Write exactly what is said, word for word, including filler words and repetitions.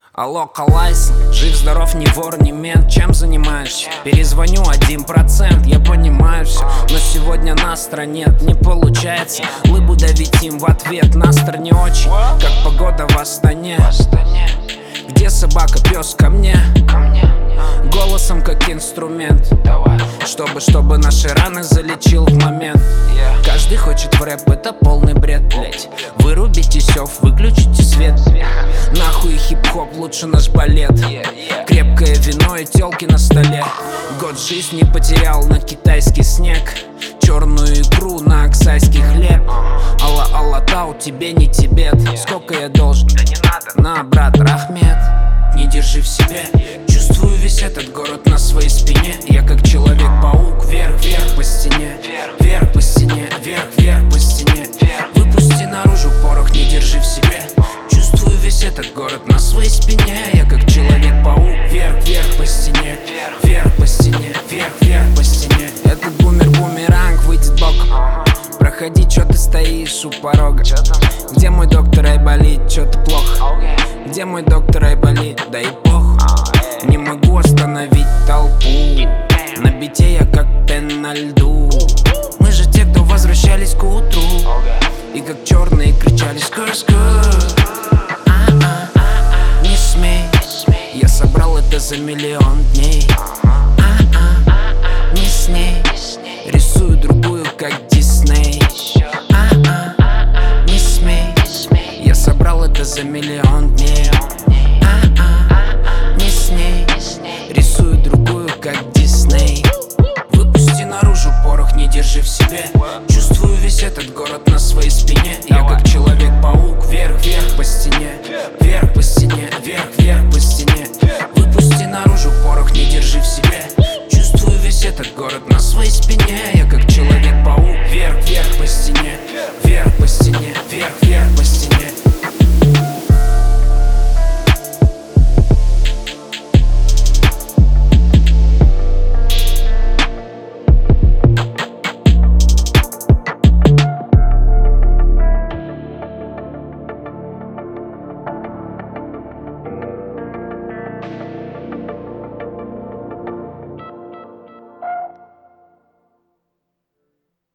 Алло, Калайс, жив-здоров, ни вор, ни мент. Чем занимаешься? Перезвоню один процент, я понимаю все, но сегодня настра нет, не получается. Лыбу давить им в ответ, настр не очень. Как погода в Астане. Где собака, пес ко мне? Голосом как инструмент. Чтобы, чтобы наши раны залечил в момент. Каждый хочет в рэп, это полный бред, блять. Вырубите сёв, выключите свет. Нахуй хип-хоп, лучше наш балет. Крепкое вино и тёлки на столе. Год жизни потерял на китайский снег. Черную икру на аксайский хлеб. Алла-алла, тау, тебе не Тибет. Сколько я должен? Да не надо. На, брат, Рахмет. Не держи в себе. Чувствую весь этот город на своей спине. Я как Человек-паук, вверх-вверх по стене. Вверх по стене, вверх-вверх по стене. Выпусти наружу порох, не держи в себе. Чувствую весь этот город на своей спине. Я как Человек-паук, вверх-вверх по стене. Вверх по стене, вверх-вверх по стене. Этот бумер-бумеранг выйдет боком. Проходи, чё ты стоишь у порога? Где мой доктор Айболит? Чё-то плохо. Где мой доктор Айболит? Да и похуй. Не могу остановить толпу. На бите я как пен на льду. Мы же те, кто возвращались к утру. И как черные кричали скр-скр. Не смей. Я собрал это за миллион дней. Не с ней. Рисую другую, как Дисней. Не смей. Я собрал это за миллион дней. Не с ней. Рисую другую, как Дисней. Выпусти наружу порох, не держи в себе. Чувствую весь этот город на своей спине. Я как Человек-паук, вверх-вверх по стене. Вверх по стене, вверх-вверх по стене. Выпусти наружу порох, не держи в себе.